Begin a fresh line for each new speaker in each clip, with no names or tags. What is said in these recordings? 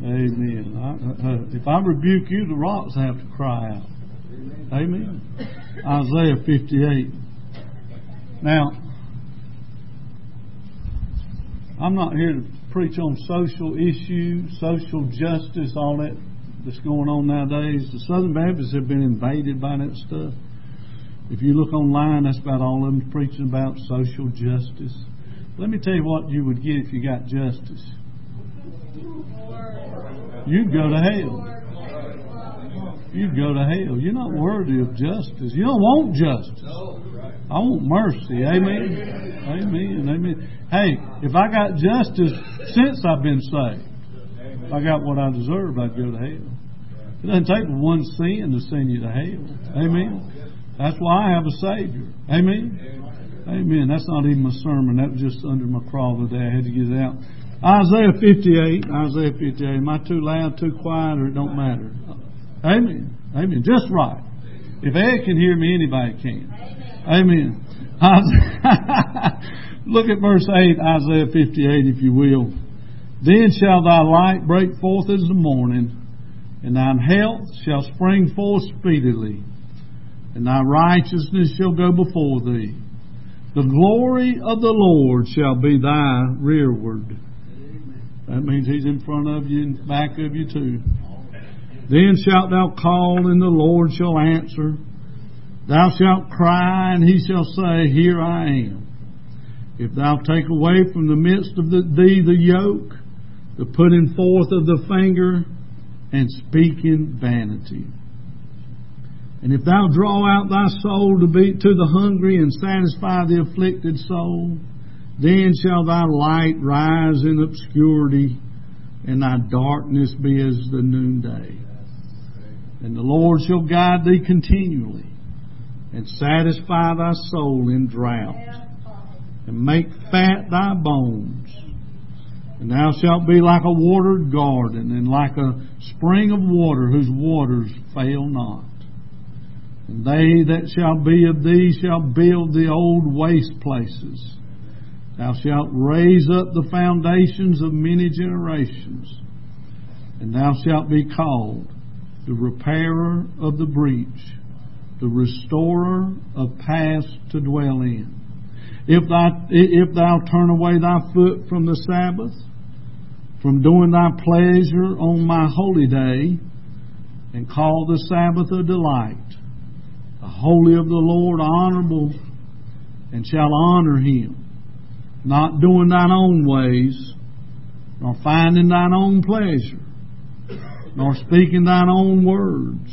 Amen. If I rebuke you, the rocks have to cry out. Amen. Isaiah 58. Now, I'm not here to preach on social issues, social justice, all that that's going on nowadays. The Southern Baptists have been invaded by that stuff. If you look online, that's about all of them preaching about social justice. Let me tell you what you would get if you got justice. You'd go to hell. You'd go to hell. You're not worthy of justice. You don't want justice. I want mercy. Amen. Amen. Amen. Hey, if I got justice since I've been saved, if I got what I deserve, I'd go to hell. It doesn't take one sin to send you to hell. Amen. That's why I have a Savior. Amen. Amen. That's not even my sermon. That was just under my crawl today. I had to get it out. Isaiah 58. Isaiah 58. Am I too loud, too quiet, or it don't matter? Amen. Amen. Just right. If Ed can hear me, anybody can. Amen. Look at verse 8, Isaiah 58, if you will. Then shall thy light break forth as the morning, and thine health shall spring forth speedily, and thy righteousness shall go before thee. The glory of the Lord shall be thy rearward. That means He's in front of you and back of you too. Then shalt thou call, and the Lord shall answer. Thou shalt cry, and He shall say, Here I am. If thou take away from the midst of thee the yoke, the putting forth of the finger, and speaking vanity. And if thou draw out thy soul to the hungry, and satisfy the afflicted soul, then shall thy light rise in obscurity, and thy darkness be as the noonday. And the Lord shall guide thee continually, and satisfy thy soul in drought, and make fat thy bones. And thou shalt be like a watered garden, and like a spring of water whose waters fail not. And they that shall be of thee shall build the old waste places. Thou shalt raise up the foundations of many generations, and thou shalt be called the repairer of the breach, the restorer of paths to dwell in. If thou turn away thy foot from the Sabbath, from doing thy pleasure on my holy day, and call the Sabbath a delight, the holy of the Lord honorable, and shall honor Him, not doing thine own ways, nor finding thine own pleasure, nor speaking thine own words,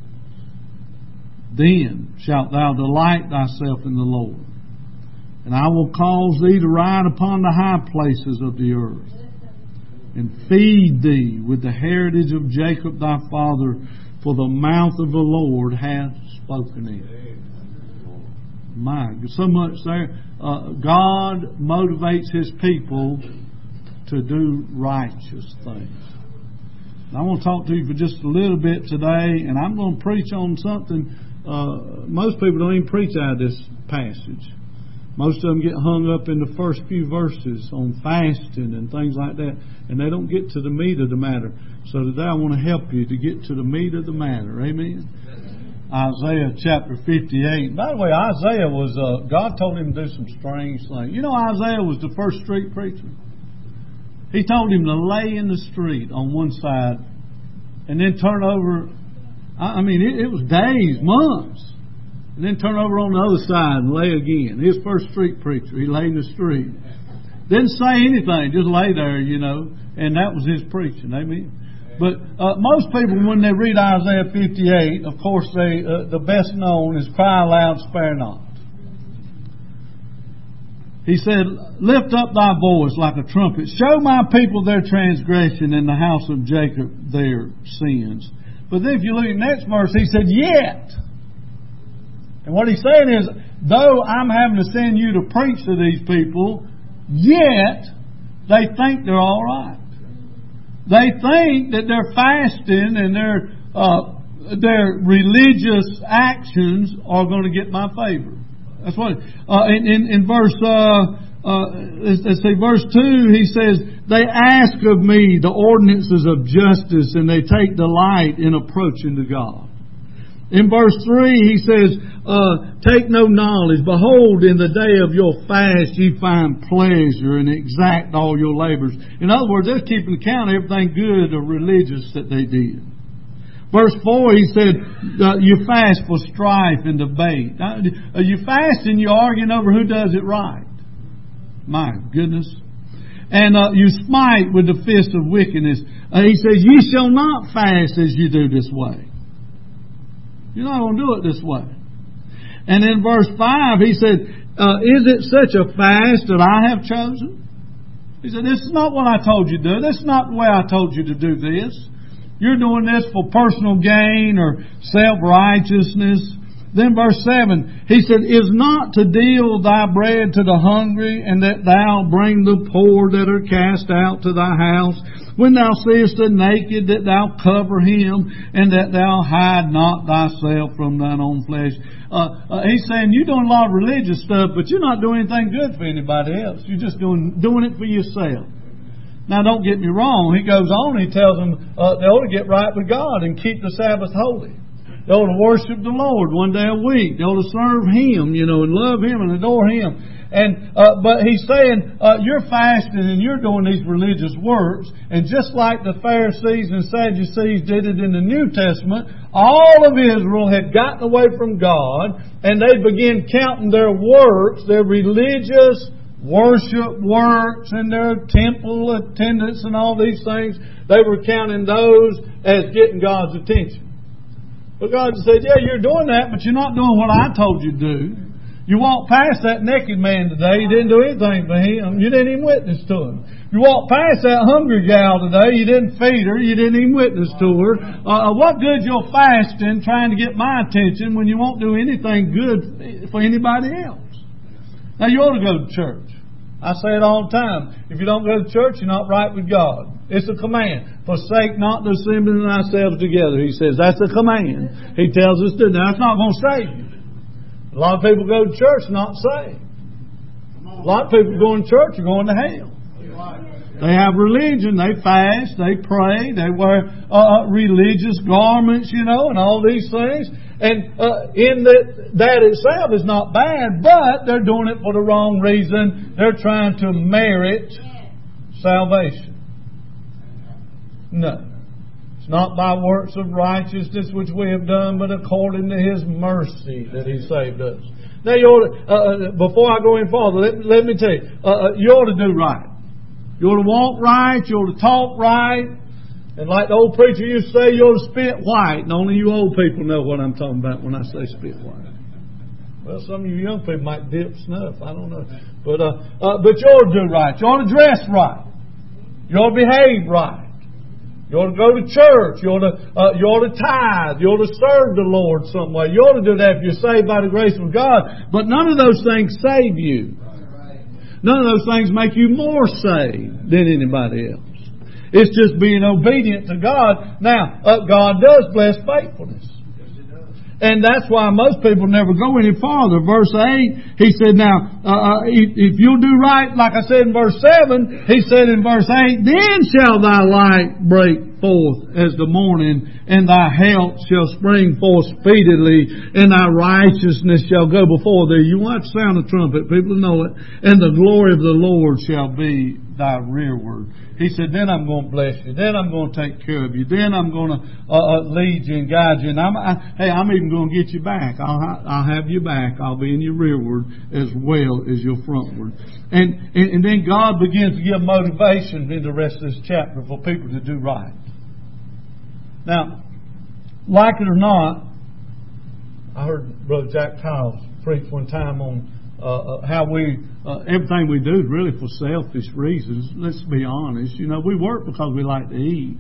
then shalt thou delight thyself in the Lord. And I will cause thee to ride upon the high places of the earth, and feed thee with the heritage of Jacob thy father, for the mouth of the Lord hath spoken it. My, so much there. God motivates His people to do righteous things. I want to talk to you for just a little bit today, and I'm going to preach on something most people don't even preach out of this passage. Most of them get hung up in the first few verses on fasting and things like that, and they don't get to the meat of the matter. So today I want to help you to get to the meat of the matter. Amen? Isaiah chapter 58. By the way, Isaiah was, God told him to do some strange things. You know, Isaiah was the first street preacher. He told him to lay in the street on one side and then turn over. I mean, it was days, months. And then turn over on the other side and lay again. His first street preacher, he lay in the street. Didn't say anything, just lay there, you know. And that was his preaching, amen. But most people, when they read Isaiah 58, of course, the best known is cry aloud, spare not. He said, lift up thy voice like a trumpet. Show my people their transgression and the house of Jacob their sins. But then if you look at the next verse, he said, yet. And what he's saying is, though I'm having to send you to preach to these people, yet they think they're all right. They think that their fasting and their religious actions are going to get my favor. That's what in verse let's see, verse 2, he says, They ask of me the ordinances of justice, and they take delight in approaching to God. In verse 3, he says, take no knowledge. Behold, in the day of your fast ye find pleasure, and exact all your labors. In other words, they're keeping account of everything good or religious that they did. Verse 4, he said, you fast for strife and debate. You fast and you're arguing over who does it right. My goodness. And you smite with the fist of wickedness. He says, ye shall not fast as you do this way. You're not going to do it this way. And in verse 5, he said, is it such a fast that I have chosen? He said, this is not what I told you to do. This is not the way I told you to do this. You're doing this for personal gain or self-righteousness. Then verse 7, he said, is not to deal thy bread to the hungry, and that thou bring the poor that are cast out to thy house? When thou seest the naked, that thou cover him, and that thou hide not thyself from thine own flesh. He's saying you're doing a lot of religious stuff, but you're not doing anything good for anybody else. You're just doing it for yourself. Now, don't get me wrong. He goes on, he tells them they ought to get right with God and keep the Sabbath holy. They ought to worship the Lord one day a week. They ought to serve Him, and love Him and adore Him. And but He's saying, you're fasting and you're doing these religious works. And just like the Pharisees and Sadducees did it in the New Testament, all of Israel had gotten away from God, and they began counting their works, their religious worship works and their temple attendance and all these things. They were counting those as getting God's attention. But God said, yeah, you're doing that, but you're not doing what I told you to do. You walked past that naked man today. You didn't do anything for him. You didn't even witness to him. You walked past that hungry gal today. You didn't feed her. You didn't even witness to her. What good's your fasting trying to get my attention when you won't do anything good for anybody else? Now, you ought to go to church. I say it all the time. If you don't go to church, you're not right with God. It's a command. Forsake not the assembling ourselves together. He says that's a command. He tells us to. Now, it's not going to save you. A lot of people go to church not saved. A lot of people go to church are going to hell. They have religion. They fast. They pray. They wear religious garments, and all these things. And in that itself is not bad, but they're doing it for the wrong reason. They're trying to merit salvation. No. It's not by works of righteousness which we have done, but according to His mercy that He saved us. Now, you ought to, before I go any farther, let me tell you, you ought to do right. You ought to walk right. You ought to talk right. And like the old preacher used to say, you ought to spit white. And only you old people know what I'm talking about when I say spit white. Well, some of you young people might dip snuff. I don't know. But you ought to do right. You ought to dress right. You ought to behave right. You ought to go to church. You ought to tithe. You ought to serve the Lord some way. You ought to do that if you're saved by the grace of God. But none of those things save you. None of those things make you more saved than anybody else. It's just being obedient to God. Now, God does bless faithfulness. And that's why most people never go any farther. Verse 8, He said, now, if you'll do right, like I said in verse 7, He said in verse 8, then shall thy light break forth as the morning, and thy health shall spring forth speedily, and thy righteousness shall go before thee. You want to sound the trumpet, people know it. And the glory of the Lord shall be thy rearward. He said, then I'm going to bless you. Then I'm going to take care of you. Then I'm going to lead you and guide you. And I'm even going to get you back. I'll have you back. I'll be in your rearward as well as your frontward. And then God begins to give motivation in the rest of this chapter for people to do right. Now, like it or not, I heard Brother Jack Tiles preach one time on how everything we do is really for selfish reasons. Let's be honest. We work because we like to eat.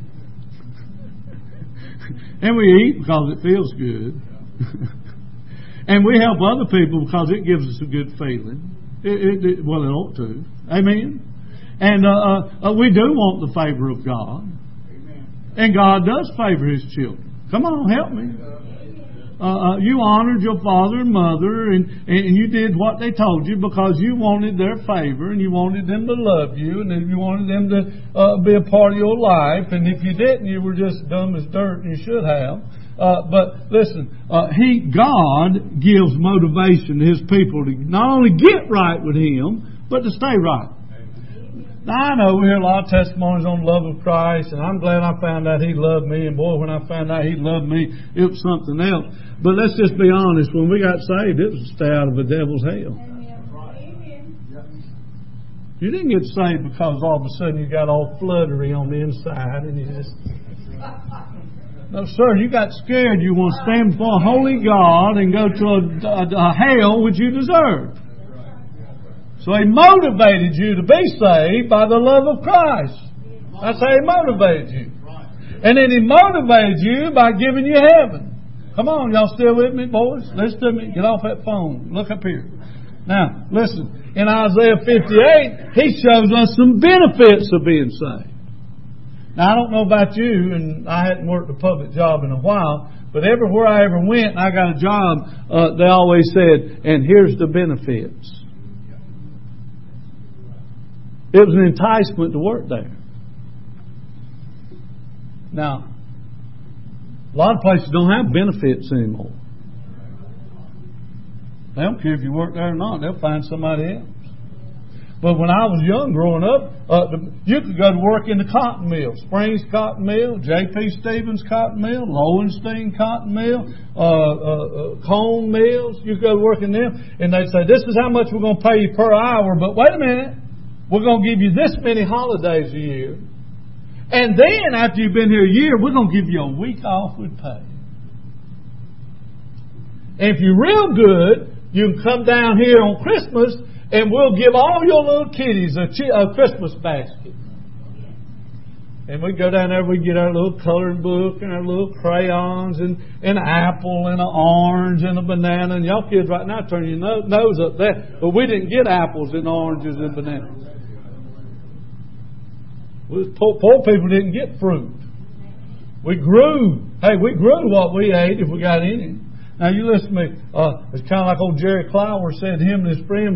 And we eat because it feels good. And we help other people because it gives us a good feeling. It ought to. Amen? And we do want the favor of God. And God does favor His children. Come on, help me. you honored your father and mother, and you did what they told you because you wanted their favor, and you wanted them to love you, and you wanted them to be a part of your life. And if you didn't, you were just dumb as dirt, and you should have. But listen, God gives motivation to His people to not only get right with Him, but to stay right. Now, I know we hear a lot of testimonies on the love of Christ, and I'm glad I found out He loved me, and boy, when I found out He loved me, it was something else. But let's just be honest, when we got saved, it was to stay out of the devil's hell. You didn't get saved because all of a sudden you got all fluttery on the inside, and you just... No, sir, you got scared. You want to stand before a holy God and go to a hell which you deserve. So He motivated you to be saved by the love of Christ. That's how He motivated you. And then He motivated you by giving you heaven. Come on, y'all still with me, boys? Listen to me. Get off that phone. Look up here. Now, listen. In Isaiah 58, He shows us some benefits of being saved. Now, I don't know about you, and I hadn't worked a public job in a while, but everywhere I ever went and I got a job, they always said, and here's the benefits. It was an enticement to work there. Now, a lot of places don't have benefits anymore. They don't care if you work there or not. They'll find somebody else. But when I was young growing up, you could go to work in the cotton mill. Springs Cotton Mill, J.P. Stevens Cotton Mill, Lowenstein Cotton Mill, Cone Mills. You could go to work in them, and they'd say, this is how much we're going to pay you per hour. But wait a minute. We're going to give you this many holidays a year. And then after you've been here a year, we're going to give you a week off with pay. And if you're real good, you can come down here on Christmas and we'll give all your little kiddies a Christmas basket. And we go down there, we get our little colored book and our little crayons and an apple and an orange and a banana. And y'all kids right now turn your nose up there. But we didn't get apples and oranges and bananas. Poor people didn't get fruit. We grew. Hey, we grew what we ate if we got any. Now you listen to me. It's kind of like old Jerry Clower said. Him and his friend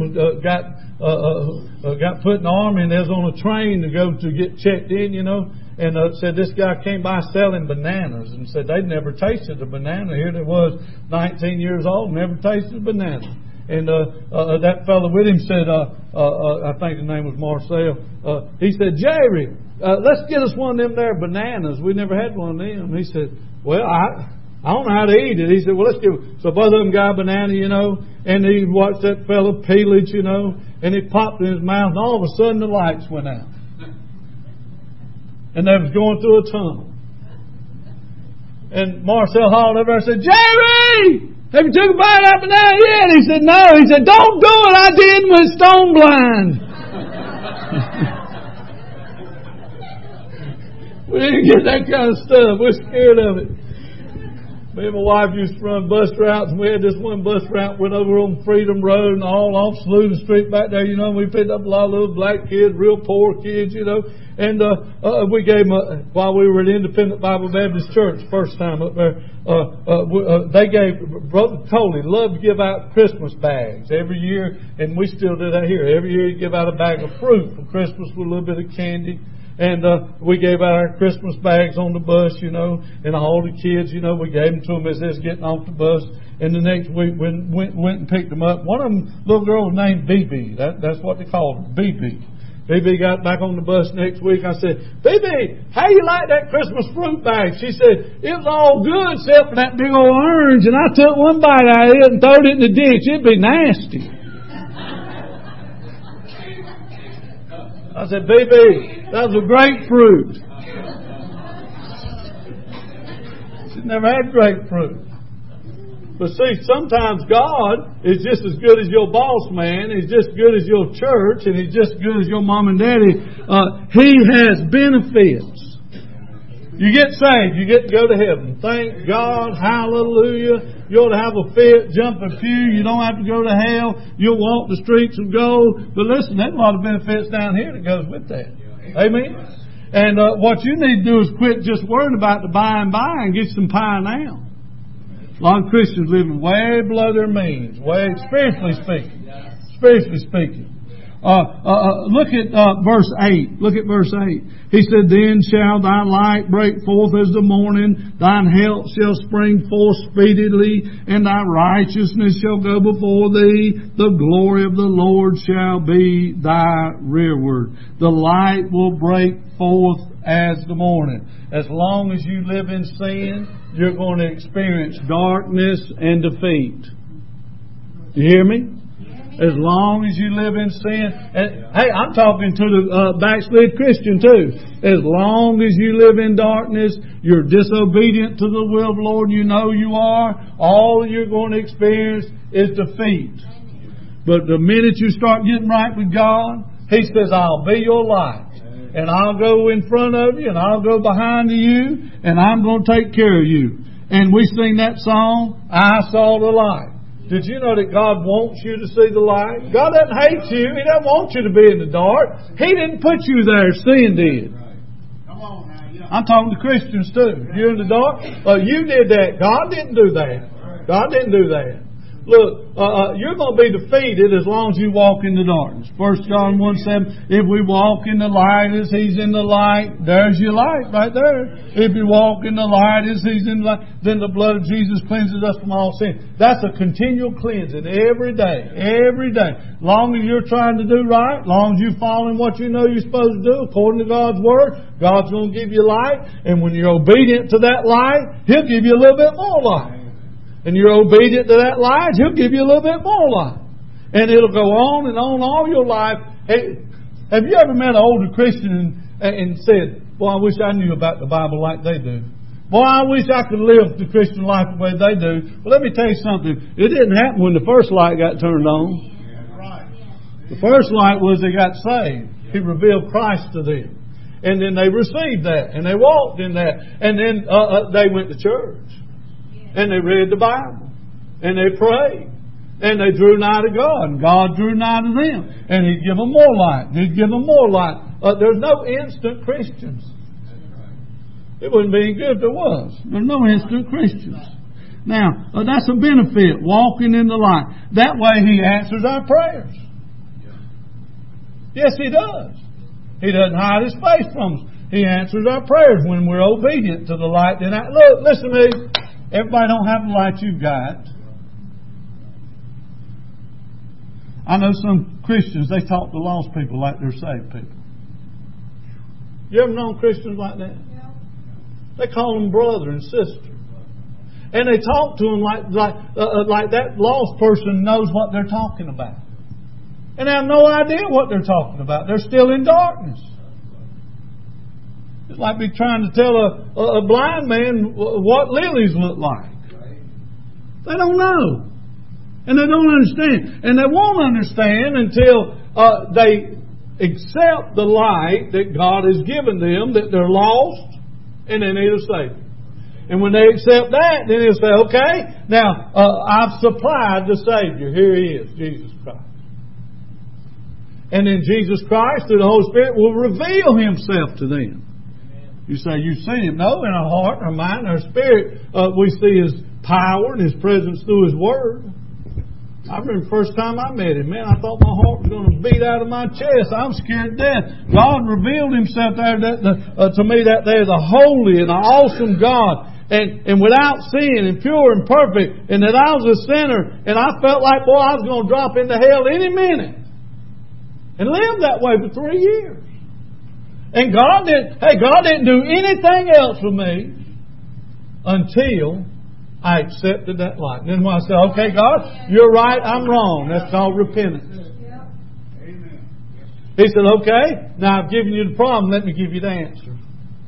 got put in the army, and they was on a train to go to get checked in, you know. And said this guy came by selling bananas, and said they'd never tasted a banana. Here they was, 19 years old, never tasted a banana. And that fellow with him said, I think his name was Marcel. He said, Jerry, let's get us one of them there bananas. We never had one of them. He said, well, I don't know how to eat it. He said, well, let's give it. So both of them got a banana, you know, and he watched that fellow peel it, you know, and it popped in his mouth, and all of a sudden the lights went out. And they was going through a tunnel. And Marcel hauled over and said, Jerry! Have you took a bite out of banana yet? He said, no. He said, don't do it. I did when stone blind. We didn't get that kind of stuff. We're scared of it. Me and my wife used to run bus routes, and we had this one bus route went over on Freedom Road and all off Saluda Street back there, you know. We picked up a lot of little black kids, real poor kids, you know. And we gave them, while we were at Independent Bible Baptist Church first time up there, they gave, Brother Coley loved to give out Christmas bags every year, and we still do that here. Every year you give out a bag of fruit for Christmas with a little bit of candy. And we gave out our Christmas bags on the bus, you know, and all the kids, you know, we gave them to them as they was getting off the bus. And the next week we went and picked them up. One of them, little girl was named BB. That's what they called her, BB. BB got back on the bus next week. I said, BB, how you like that Christmas fruit bag? She said, it was all good except for that big old orange. And I took one bite out of it and threw it in the ditch. It'd be nasty. I said, BB, that was a grapefruit. She'd never had grapefruit. But see, sometimes God is just as good as your boss man. He's just as good as your church. And He's just as good as your mom and daddy. He has benefits. You get saved, you get to go to heaven. Thank God, hallelujah. You ought to have a fit, jump a pew. You don't have to go to hell. You'll walk the streets of gold. But listen, there's a lot of benefits down here that goes with that. Amen? And what you need to do is quit just worrying about the by and by and get some pie now. A lot of Christians living way below their means, way spiritually speaking. Spiritually speaking. Look at verse 8. Look at verse 8. He said, Then shall thy light break forth as the morning, thine health shall spring forth speedily, and thy righteousness shall go before thee. The glory of the Lord shall be thy rearward. The light will break forth as the morning. As long as you live in sin, you're going to experience darkness and defeat. You hear me? As long as you live in sin. And, hey, I'm talking to the backslid Christian too. As long as you live in darkness, you're disobedient to the will of the Lord, you know you are, all you're going to experience is defeat. But the minute you start getting right with God, He says, I'll be your light. And I'll go in front of you, and I'll go behind you, and I'm going to take care of you. And we sing that song, I saw the light. Did you know that God wants you to see the light? God doesn't hate you. He doesn't want you to be in the dark. He didn't put you there. Sin did. I'm talking to Christians too. You're in the dark? You did that. God didn't do that. God didn't do that. Look, you're going to be defeated as long as you walk in the darkness. 1 John 1:7, if we walk in the light as He's in the light, there's your light right there. If you walk in the light as He's in the light, then the blood of Jesus cleanses us from all sin. That's a continual cleansing every day. Every day. Long as you're trying to do right, long as you're following what you know you're supposed to do according to God's Word, God's going to give you light. And when you're obedient to that light, He'll give you a little bit more light. And you're obedient to that light, He'll give you a little bit more light. And it'll go on and on all your life. Hey, have you ever met an older Christian and said, boy, I wish I knew about the Bible like they do. Boy, I wish I could live the Christian life the way they do. Well, let me tell you something. It didn't happen when the first light got turned on. The first light was they got saved. He revealed Christ to them. And then they received that. And they walked in that. And then they went to church. And they read the Bible. And they prayed. And they drew nigh to God. And God drew nigh to them. And He'd give them more light. He'd give them more light. There's no instant Christians. It wouldn't be any good if there was. There's no instant Christians. Now, that's a benefit, walking in the light. That way He answers our prayers. Yes, He does. He doesn't hide His face from us. He answers our prayers when we're obedient to the light. Then look, listen to me. Everybody don't have the light you've got. I know some Christians, they talk to lost people like they're saved people. You ever known Christians like that? They call them brother and sister. And they talk to them like that lost person knows what they're talking about. And they have no idea what they're talking about. They're still in darkness. It's like me trying to tell a blind man what lilies look like. They don't know. And they don't understand. And they won't understand until they accept the light that God has given them, that they're lost and they need a Savior. And when they accept that, then they'll say, okay, now I've supplied the Savior. Here He is, Jesus Christ. And then Jesus Christ, through the Holy Spirit, will reveal Himself to them. You say, you've seen Him. No, in our heart, our mind, our spirit, we see His power and His presence through His Word. I remember the first time I met Him, man, I thought my heart was going to beat out of my chest. I was scared to death. God revealed Himself there to me that there, the holy and the awesome God. And without sin and pure and perfect. And that I was a sinner. And I felt like, boy, I was going to drop into hell any minute. And lived that way for 3 years. And God didn't do anything else for me until I accepted that light. And then when I said, okay, God, you're right, I'm wrong. That's called repentance. He said, okay, now I've given you the problem, let me give you the answer.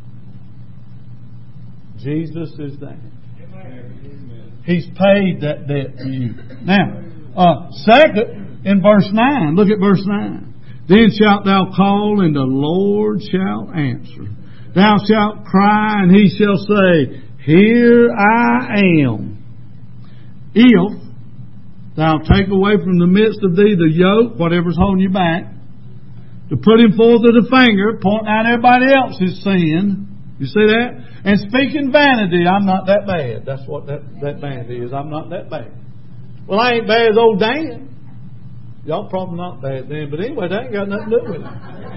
Jesus is that. He's paid that debt for you. Now, second, in verse 9, look at verse 9. Then shalt thou call, and the Lord shall answer. Thou shalt cry, and He shall say, Here I am. If thou take away from the midst of thee the yoke, whatever's holding you back, to put Him forth with the finger, pointing out everybody else's sin, You see that? And speaking vanity, I'm not that bad. That's what that vanity is. I'm not that bad. Well, I ain't bad as old Dan. Y'all probably not bad then, but anyway, that ain't got nothing to do with it.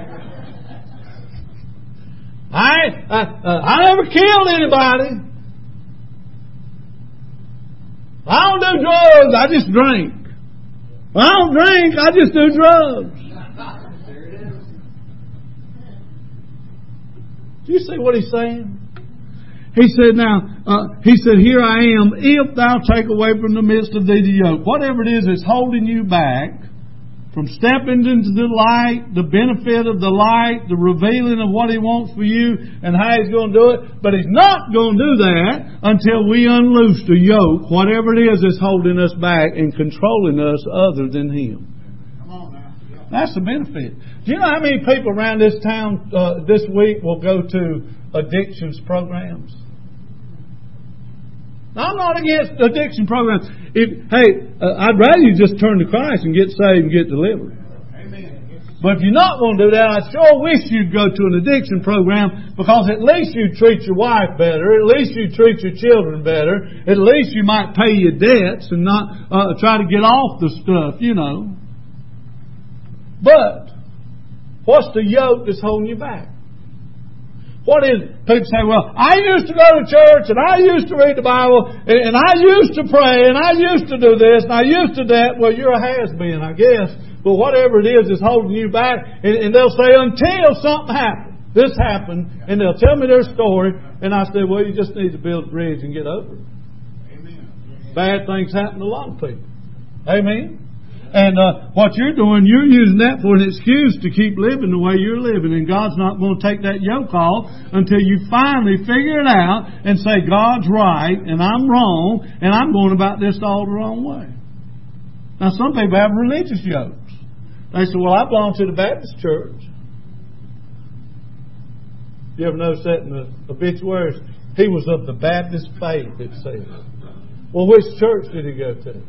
I never killed anybody. I don't do drugs, I just drink. I don't drink, I just do drugs. Do you see what he's saying? He said, here I am, if thou take away from the midst of thee the yoke. Whatever it is that's holding you back from stepping into the light, the benefit of the light, the revealing of what He wants for you and how He's going to do it. But He's not going to do that until we unloose the yoke, whatever it is that's holding us back and controlling us other than Him. That's the benefit. Do you know how many people around this town this week will go to addictions programs? Now, I'm not against addiction programs. I'd rather you just turn to Christ and get saved and get delivered. Amen. But if you're not going to do that, I sure wish you'd go to an addiction program, because at least you'd treat your wife better. At least you'd treat your children better. At least you might pay your debts and not try to get off the stuff, you know. But what's the yoke that's holding you back? What is it? People say, well, I used to go to church, and I used to read the Bible, and I used to pray, and I used to do this, and I used to that. Well, you're a has-been, I guess. But whatever it is that's holding you back, and they'll say, until something happened. This happened, and they'll tell me their story, and I say, well, you just need to build a bridge and get over it. Amen. Bad things happen to a lot of people. Amen. And what you're doing, you're using that for an excuse to keep living the way you're living. And God's not going to take that yoke off until you finally figure it out and say, God's right and I'm wrong and I'm going about this all the wrong way. Now, some people have religious yokes. They say, well, I belong to the Baptist church. You ever notice that in the obituaries? He was of the Baptist faith, it says. Well, which church did he go to?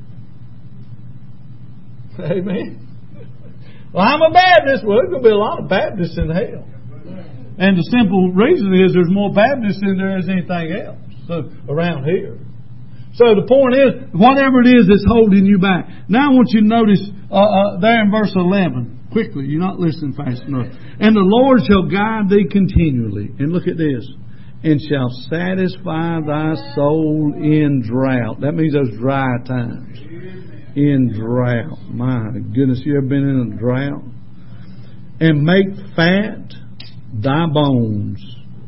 Amen. Well, I'm a Baptist. Well, there's going to be a lot of Baptists in hell. And the simple reason is there's more Baptists in there than anything else around here. So the point is, whatever it is that's holding you back. Now I want you to notice there in verse 11. Quickly, you're not listening fast enough. And the Lord shall guide thee continually. And look at this. And shall satisfy thy soul in drought. That means those dry times. In drought. My goodness, you ever been in a drought? And make fat thy bones.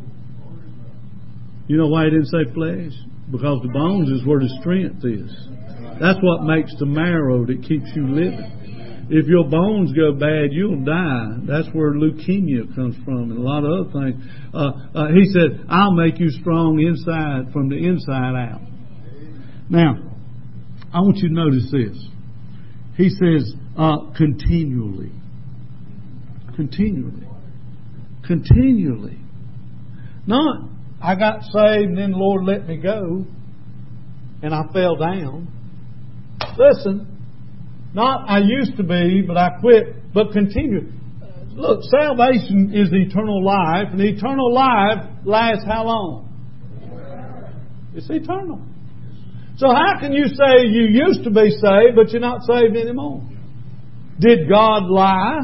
You know why he didn't say flesh? Because the bones is where the strength is. That's what makes the marrow that keeps you living. If your bones go bad, you'll die. That's where leukemia comes from and a lot of other things. He said, I'll make you strong inside, from the inside out. Now, I want you to notice this. He says, continually. Continually. Continually. Not, I got saved and then the Lord let me go and I fell down. Listen, not I used to be, but I quit, but continue. Look, salvation is eternal life, and eternal life lasts how long? It's eternal. So how can you say you used to be saved, but you're not saved anymore? Did God lie?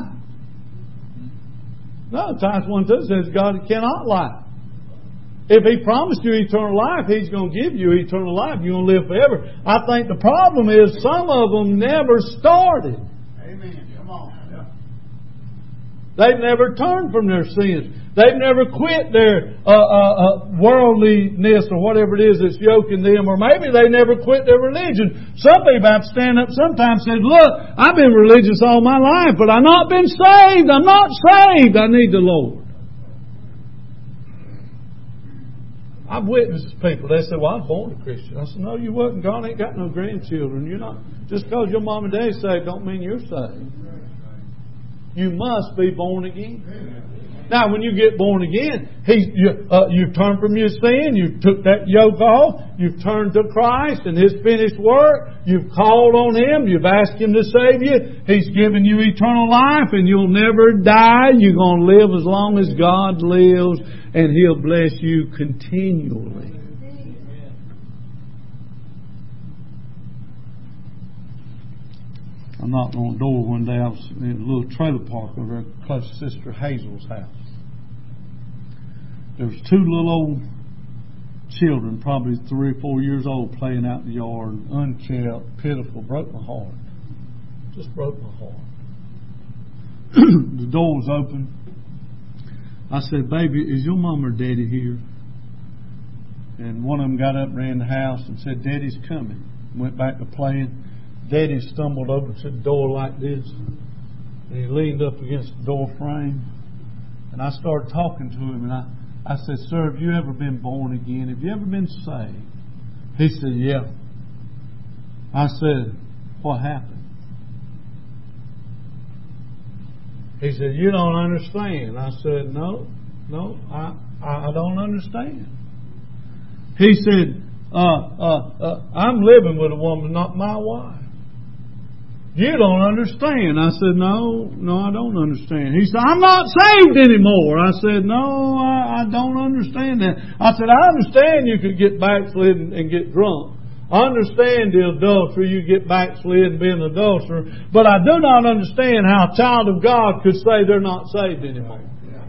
No, Titus 1:2 says God cannot lie. If He promised you eternal life, He's going to give you eternal life. You're going to live forever. I think the problem is some of them never started. Amen. Come on. They've never turned from their sins. They've never quit their worldliness or whatever it is that's yoking them. Or maybe they never quit their religion. Some people have to stand up sometimes and say, look, I've been religious all my life, but I've not been saved. I'm not saved. I need the Lord. I've witnessed people. They say, well, I was born a Christian. I said, no, you wasn't. God ain't got no grandchildren. You're not. Just because your mom and dad saved don't mean you're saved. You must be born again. Now, when you get born again, you've turned from your sin, you've took that yoke off, you've turned to Christ and His finished work, you've called on Him, you've asked Him to save you, He's given you eternal life, and you'll never die. You're going to live as long as God lives, and He'll bless you continually. I knocked on the door one day. I was in a little trailer park over close to Sister Hazel's house. There was two little old children, probably 3 or 4 years old, playing out in the yard, unkept, pitiful. Broke my heart. Just broke my heart. The door was open. I said, "Baby, is your mom or daddy here?" And one of them got up, ran the house, and said, "Daddy's coming." Went back to playing. Daddy stumbled over to the door like this, and he leaned up against the door frame. And I started talking to him, and I said, "Sir, have you ever been born again? Have you ever been saved?" He said, "Yeah." I said, "What happened?" He said, "You don't understand." I said, No, I don't understand." He said, "I'm living with a woman, not my wife." "You don't understand." I said, No, I don't understand." He said, "I'm not saved anymore." I said, "No, I don't understand that." I said, "I understand you could get backslid and get drunk. I understand the adultery, you get backslid and be an adulterer. But I do not understand how a child of God could say they're not saved anymore."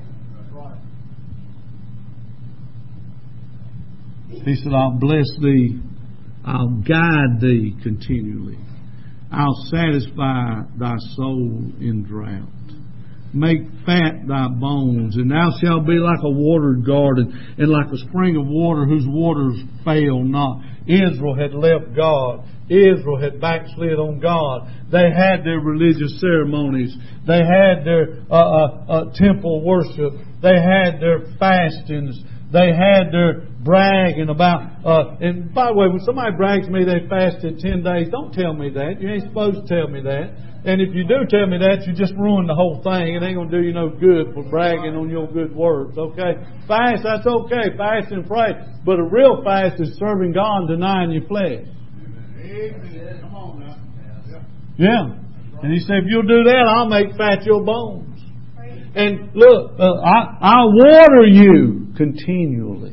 He said, "I'll bless thee. I'll guide thee continually. I'll satisfy thy soul in drought. Make fat thy bones, and thou shalt be like a watered garden, and like a spring of water whose waters fail not." Israel had left God. Israel had backslid on God. They had their religious ceremonies. They had their temple worship. They had their fastings. They had their bragging about, and by the way, when somebody brags to me they fasted 10 days, don't tell me that. You ain't supposed to tell me that. And if you do tell me that, you just ruin the whole thing. It ain't going to do you no good for bragging on your good works, okay? Fast, that's okay. Fast and pray. But a real fast is serving God and denying your flesh. Amen. Come on now. Yeah. And He said, "If you'll do that, I'll make fat your bones." And look, I'll water you continually.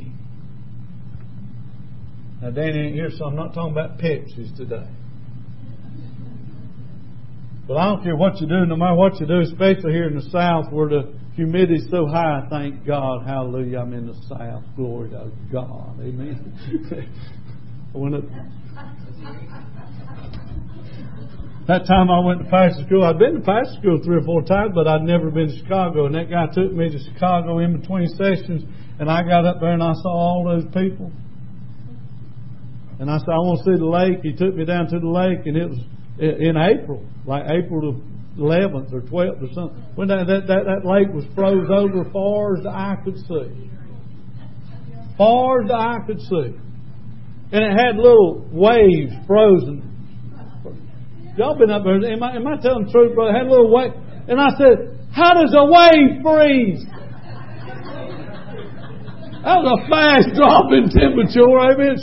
Now, Danny ain't here, so I'm not talking about Pepsis today. But I don't care what you do, no matter what you do, especially here in the South where the humidity's so high. Thank God. Hallelujah. I'm in the South. Glory to God. Amen. That time I went to pastor school, I'd been to pastor school 3 or 4 times, but I'd never been to Chicago. And that guy took me to Chicago in between sessions, and I got up there and I saw all those people. And I said, "I want to see the lake." He took me down to the lake, and it was in April, like April the 11th or 12th or something. When that lake was froze over far as the eye could see. Far as the eye could see. And it had little waves frozen. Y'all been up there. Am I telling the truth, brother? It had a little wave. And I said, "How does a wave freeze?" That was a fast drop in temperature. Amen.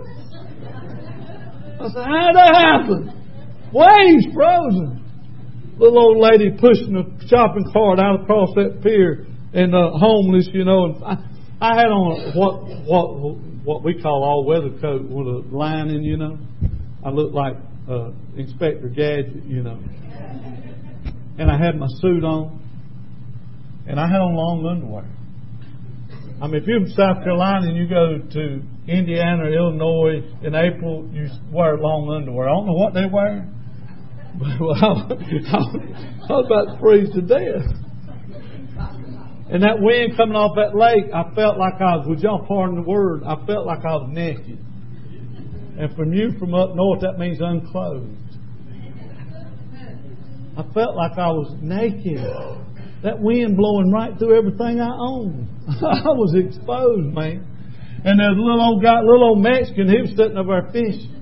I said, "How'd that happen?" Waves frozen. Little old lady pushing a shopping cart out across that pier, and homeless, you know. And I had on what we call all weather coat with a lining, you know. I looked like Inspector Gadget, you know. And I had my suit on, and I had on long underwear. I mean, if you're in South Carolina and you go to Indiana or Illinois in April, you wear long underwear. I don't know what they wear. Well, I was about to freeze to death. And that wind coming off that lake, I felt like I was, would y'all pardon the word, I felt like I was naked. And from up north, that means unclothed. I felt like I was naked. That wind blowing right through everything I own. I was exposed, man. And there's a little old Mexican, he was sitting over there fishing.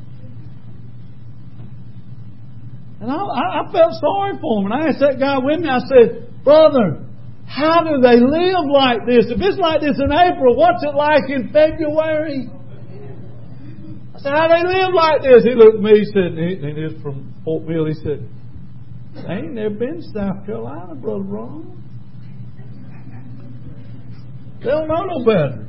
And I felt sorry for him. And I asked that guy with me, I said, "Brother, how do they live like this? If it's like this in April, what's it like in February? I said, how do they live like this? He looked at me, he said, and he was from Fort Mill, he said, I ain't never been to South Carolina, Brother Ron. They don't know no better.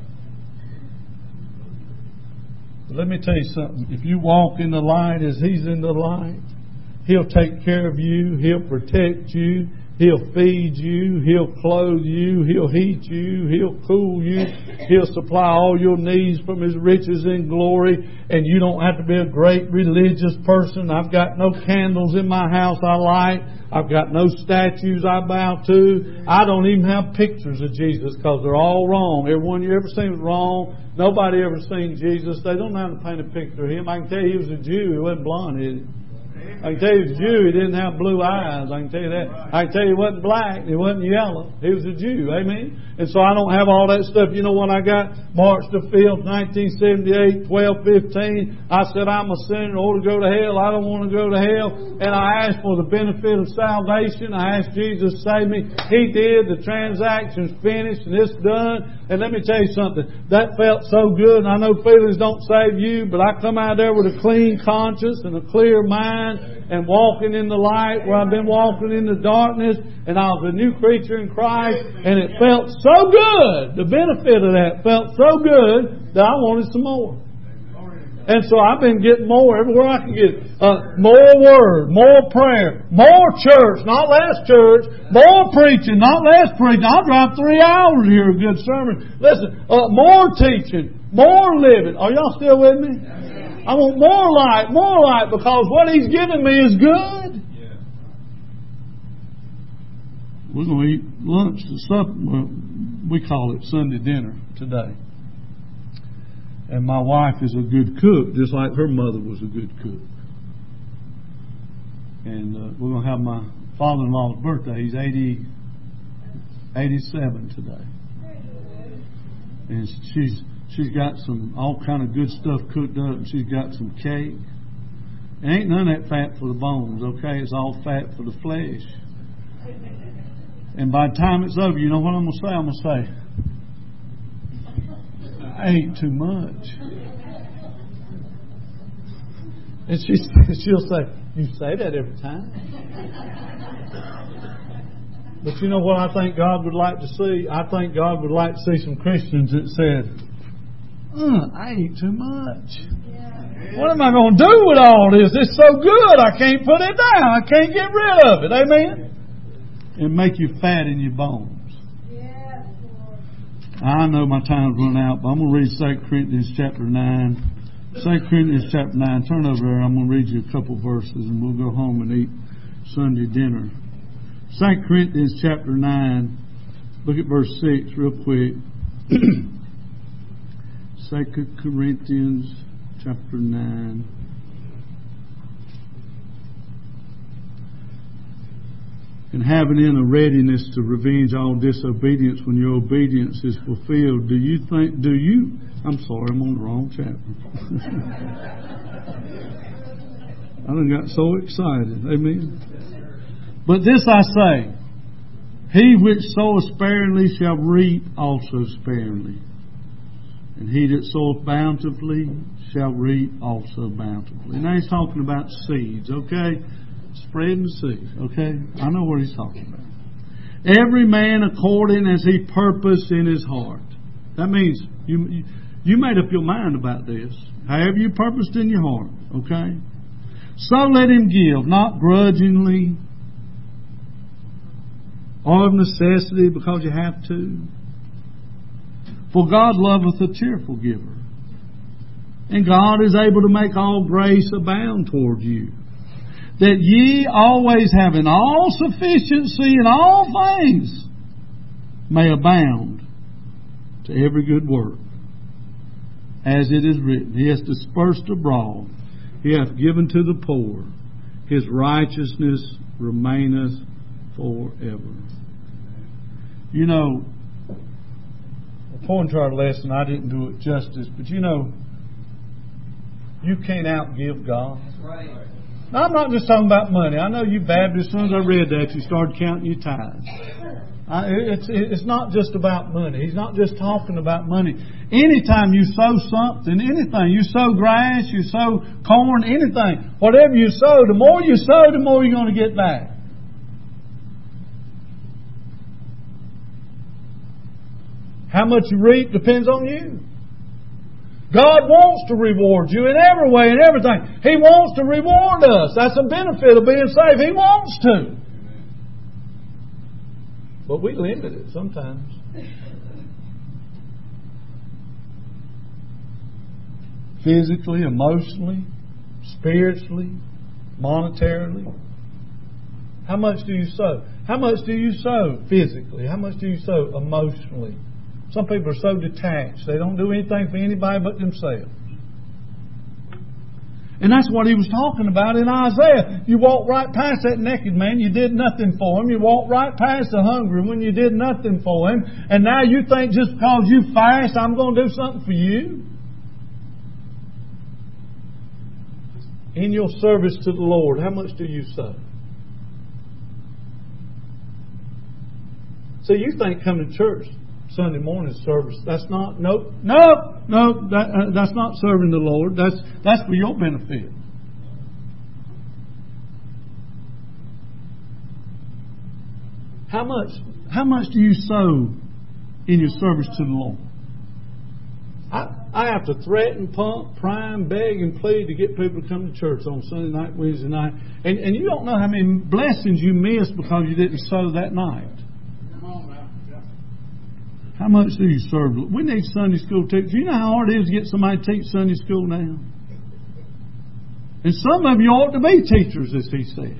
But let me tell you something. If you walk in the light as He's in the light, He'll take care of you. He'll protect you. He'll feed you. He'll clothe you. He'll heat you. He'll cool you. He'll supply all your needs from His riches in glory. And you don't have to be a great religious person. I've got no candles in my house I light. I've got no statues I bow to. I don't even have pictures of Jesus because they're all wrong. Everyone you ever seen was wrong. Nobody ever seen Jesus. They don't know how to paint a picture of Him. I can tell you He was a Jew. He wasn't blonde, is he? I can tell you he was a Jew. He didn't have blue eyes. I can tell you that. I can tell you he wasn't black. He wasn't yellow. He was a Jew. Amen? And so I don't have all that stuff. You know when I got March the 5th, 1978, 12:15, I said I'm a sinner. I ought to go to hell. I don't want to go to hell. And I asked for the benefit of salvation. I asked Jesus to save me. He did. The transaction's finished and it's done. And let me tell you something. That felt so good. And I know feelings don't save you, but I come out there with a clean conscience and a clear mind and walking in the light where I've been walking in the darkness, and I was a new creature in Christ, and it felt so good. The benefit of that felt so good that I wanted some more. And so I've been getting more everywhere I can get it. More word, more prayer, more church, not less church, more preaching, not less preaching. I'll drive 3 hours to hear a good sermon. Listen, more teaching, more living. Are y'all still with me? I want more light, because what He's given me is good. Yeah. We're going to eat lunch and supper. Well, we call it Sunday dinner today. And my wife is a good cook, just like her mother was a good cook. And we're going to have my father-in-law's birthday. He's 87 today. And She's got some all kind of good stuff cooked up, and she's got some cake. And ain't none of that fat for the bones, okay? It's all fat for the flesh. And by the time it's over, you know what I'm going to say? I'm going to say, I ate too much. And she'll say, you say that every time. But you know what I think God would like to see? I think God would like to see some Christians that said, I ate too much. What am I going to do with all this? It's so good. I can't put it down. I can't get rid of it. Amen? And make you fat in your bones. I know my time's run out, but I'm going to read 2 Corinthians chapter 9. 2 Corinthians chapter 9. Turn over there. I'm going to read you a couple verses and we'll go home and eat Sunday dinner. 2 Corinthians chapter 9. Look at verse 6 real quick. 2 Corinthians chapter 9. And having in a readiness to revenge all disobedience when your obedience is fulfilled. I'm sorry, I'm on the wrong chapter. I done got so excited. Amen. But this I say, he which soweth sparingly shall reap also sparingly. And he that soweth bountifully shall reap also bountifully. Now he's talking about seeds, okay? Spreading the seeds, okay? I know what he's talking about. Every man according as he purposed in his heart. That means you made up your mind about this. However you purposed in your heart, okay? So let him give, not grudgingly or of necessity because you have to. For God loveth a cheerful giver. And God is able to make all grace abound toward you, that ye always having all sufficiency in all things may abound to every good work. As it is written, He hath dispersed abroad, He hath given to the poor, His righteousness remaineth forever. You know, according to our lesson, I didn't do it justice, but you know, you can't outgive God. That's right. Now, I'm not just talking about money. I know you Baptists, as soon as I read that, you started counting your tithes. It's not just about money. He's not just talking about money. Anytime you sow something, anything, you sow grass, you sow corn, anything, whatever you sow, the more you sow, the more you're going to get back. How much you reap depends on you. God wants to reward you in every way and everything. He wants to reward us. That's a benefit of being saved. He wants to. But we limit it sometimes. Physically, emotionally, spiritually, monetarily. How much do you sow? How much do you sow physically? How much do you sow emotionally? Some people are so detached. They don't do anything for anybody but themselves. And that's what he was talking about in Isaiah. You walked right past that naked man, you did nothing for him. You walked right past the hungry one, you did nothing for him. And now you think just because you fast, I'm going to do something for you. In your service to the Lord, how much do you sow? So you think coming to church Sunday morning service, that's not, that's not serving the Lord. That's for your benefit. How much do you sow in your service to the Lord? I have to threaten, pump, prime, beg, and plead to get people to come to church on Sunday night, Wednesday night. And you don't know how many blessings you missed because you didn't sow that night. How much do you serve? We need Sunday school teachers. You know how hard it is to get somebody to teach Sunday school now? And some of you ought to be teachers, as he said.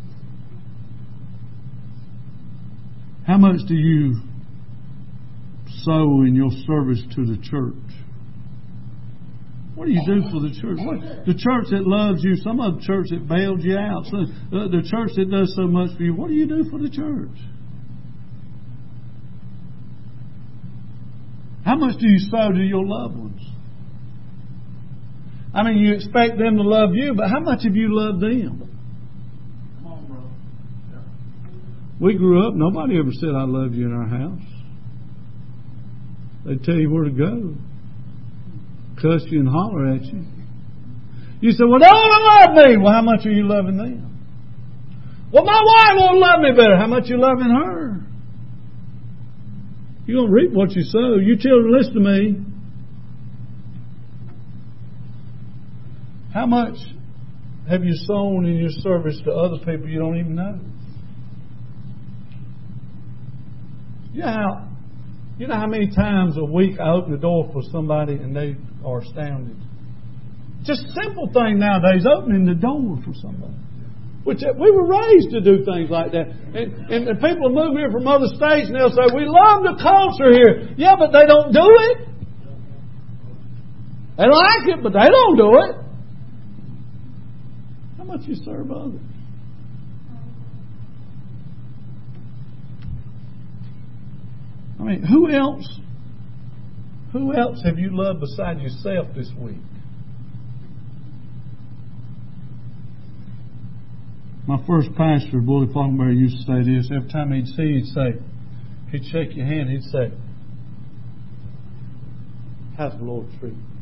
How much do you sow in your service to the church? What do you do for the church? The church that loves you, some of the church that bailed you out, the church that does so much for you, what do you do for the church? How much do you sow to your loved ones? I mean, you expect them to love you, but how much have you loved them? Come on, brother. Yeah. We grew up, nobody ever said, I love you in our house. They'd tell you where to go. Cuss you and holler at you. You say, well, they don't love me. Well, how much are you loving them? Well, my wife won't love me better. How much are you loving her? You're going to reap what you sow. You children, listen to me. How much have you sown in your service to other people you don't even know? You know how many times a week I open the door for somebody and they are astounded. Just a simple thing nowadays, opening the door for somebody. Which we were raised to do things like that. And people move here from other states and they'll say, we love the culture here. Yeah, but they don't do it. They like it, but they don't do it. How much you serve others? I mean, who else have you loved beside yourself this week? My first pastor, Bully Falkenberry, used to say this. Every time he'd see you, he'd shake your hand, he'd say, how's the Lord treat you?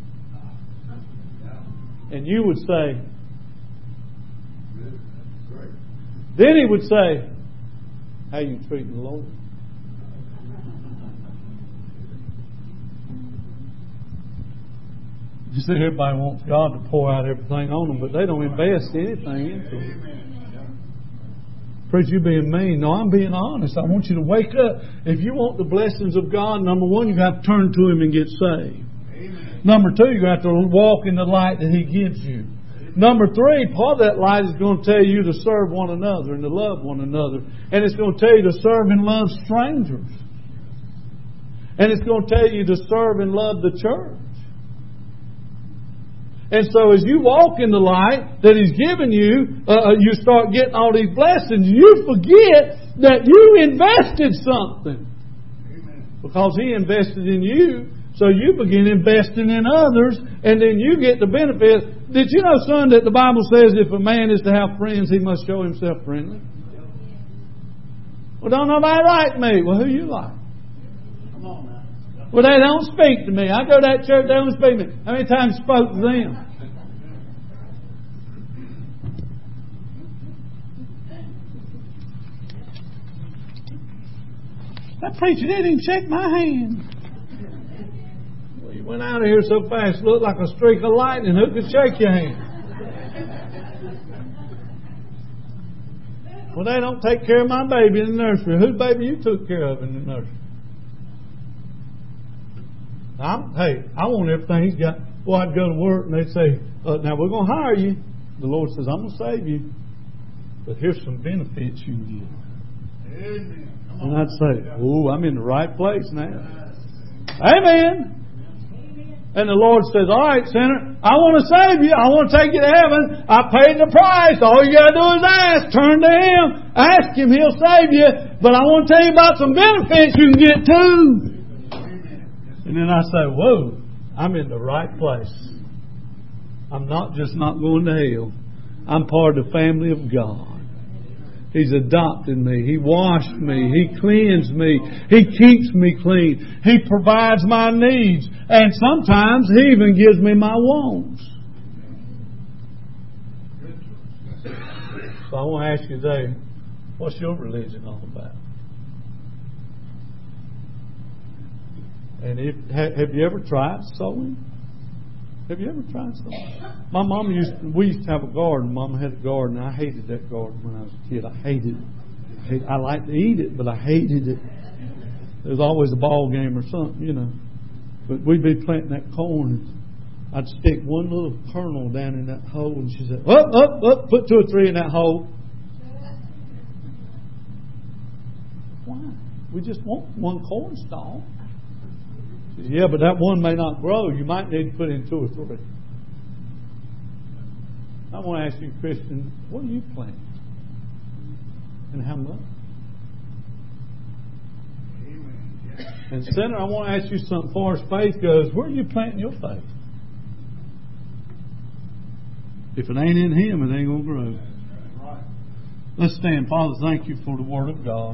And you would say, then he would say, how you treating the Lord? You see, everybody wants God to pour out everything on them, but they don't invest anything into it. Preacher, you being mean. No, I'm being honest. I want you to wake up. If you want the blessings of God, number one, you have to turn to Him and get saved. Amen. Number two, you have to walk in the light that He gives you. Number three, part of that light is going to tell you to serve one another and to love one another. And it's going to tell you to serve and love strangers. And it's going to tell you to serve and love the church. And so as you walk in the light that He's given you, you start getting all these blessings. You forget that you invested something. Amen. Because He invested in you. So you begin investing in others. And then you get the benefit. Did you know, son, that the Bible says if a man is to have friends, he must show himself friendly? Well, don't nobody like me. Well, who you like?
Come on now.
Well, they don't speak to me. I go to that church, they don't speak to me. How many times you spoke to them? That preacher didn't even shake my hand. Well, you went out of here so fast, it looked like a streak of lightning. Who could shake your hand? Well, they don't take care of my baby in the nursery. Whose baby you took care of in the nursery? Hey, I want everything he's got. Well, I'd go to work and they'd say, now we're going to hire you. The Lord says, I'm going to save you. But here's some benefits you can get.
Amen.
And I'd say, oh, I'm in the right place now. Amen. And the Lord says, all right, sinner, I want to save you. I want to take you to heaven. I paid the price. All you got to do is ask. Turn to Him. Ask Him. He'll save you. But I want to tell you about some benefits you can get too. And then I say, whoa, I'm in the right place. I'm not just not going to hell. I'm part of the family of God. He's adopted me. He washed me. He cleansed me. He keeps me clean. He provides my needs. And sometimes He even gives me my wants. So I want to ask you today, what's your religion all about? And have you ever tried sowing? Have you ever tried sowing? My mom we used to have a garden. Mama had a garden. I hated that garden when I was a kid. I hated it. I liked to eat it, but I hated it. There was always a ball game or something, you know. But we'd be planting that corn. And I'd stick one little kernel down in that hole, and she said, up, put 2 or 3 in that hole. Why? We just want one corn stalk. Yeah, but that one may not grow. You might need to put in 2 or 3. I want to ask you, Christian, what do you plant? And how much? And sinner, I want to ask you something. As far as faith goes, where are you planting your faith? If it ain't in Him, it ain't going to grow. Let's stand. Father, thank you for the Word of God.